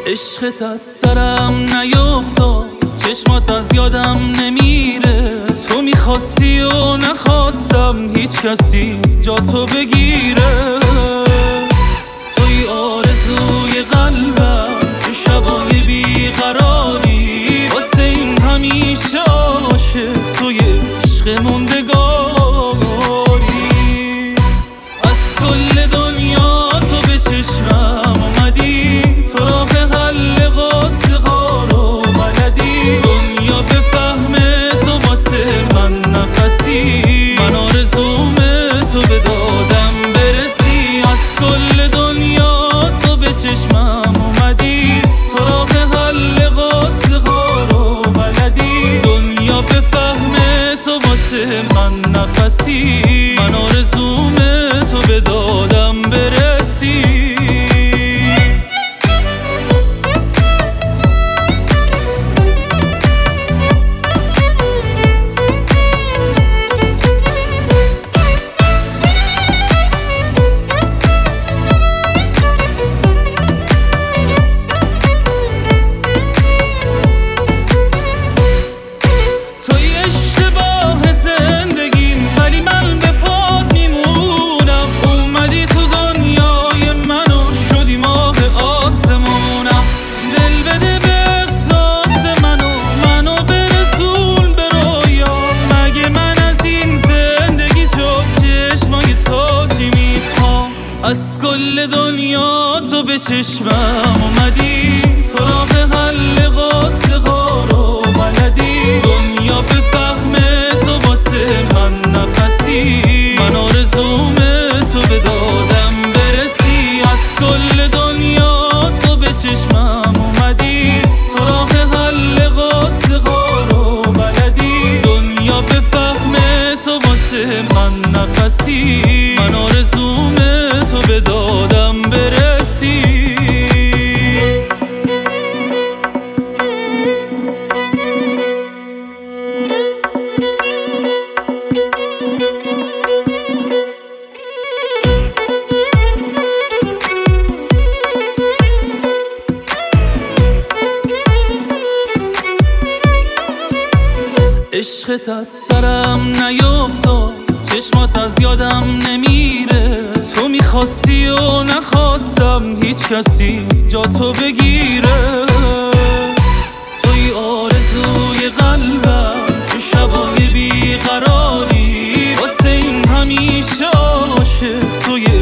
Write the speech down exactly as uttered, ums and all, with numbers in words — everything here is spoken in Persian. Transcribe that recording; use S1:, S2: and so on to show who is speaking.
S1: عشقت از سرم نیفتاد، چشمات از یادم نمیره. تو میخواستی و نخواستم هیچ کسی جا تو بگیره. توی آرزوی قلبم، تو شبای بیقراری، واسه این همیشه عاشق توی عشق موندگاری. از کل دنیا تو به چشمم اومدی، تو راه حل قصه ها رو بلدی. دنیا بفهمه تو واسه من نفسی، من آرزوم تو به دادم برسی. از کل دنیا تو به چشمم اومدی، تو راه حل قصه ها رو بلدی. دنیا بفهمه تو واسه من نفسی، من آرزوم تو به دادم برسی. از کل دنیا تو به چشمم اومدی، تو راه حل قصه ها رو بلدی. دنیا بفهمه تو واسه من نفسی، من آرزوم تو به دادم برسی. از کل دنیا تو به چشمم اومدی، تو راه حل قصه ها رو بلدی. دنیا بفهمه تو واسه من نفسی، من آرزوم تو به دادم برسی. عشقت از سرم نیفتاد، چشمات از یادم نمیره. تو میخواستی و نخواستم هیچ کسی جا تو بگیره. توی آرزوی قلبم، تو شبای بیقراری، واسه این همیشه عاشق توی